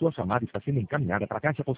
Sua chamada está sendo encaminhada para a caixa postal